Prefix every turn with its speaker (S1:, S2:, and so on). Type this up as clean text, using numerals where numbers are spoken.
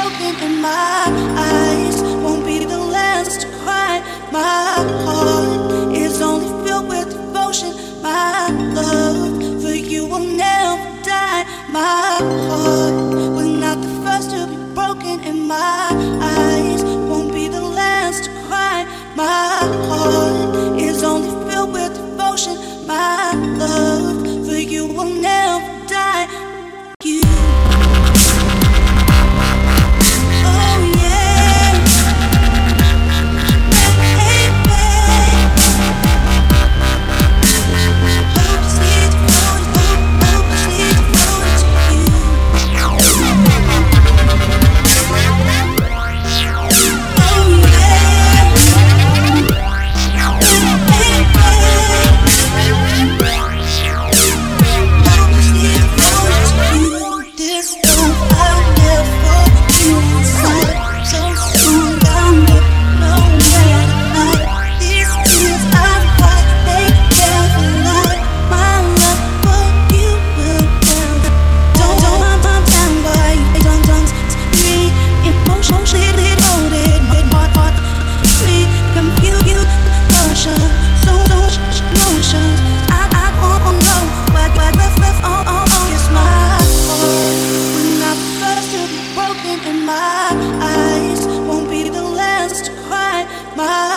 S1: broken, and my eyes won't be the last to cry. My heart is only filled with devotion. My love for you will never die. My heart was not the first to be broken, and my eyes won't be the last to cry. My heart is only filled with devotion. My love for you will never die. You. Oh yeah. Hopelessly devoted to you. Oh yeah. This love I'll never you inside. So soon down the no matter. These tears I fight, they never lie. My love for you will never. Don't stand by. Don't me emotionally loaded. My heart me confused. Emotion, so emotions. I won't know what left all is my heart. We're not the first to be broken, and my eyes won't be the last to cry. My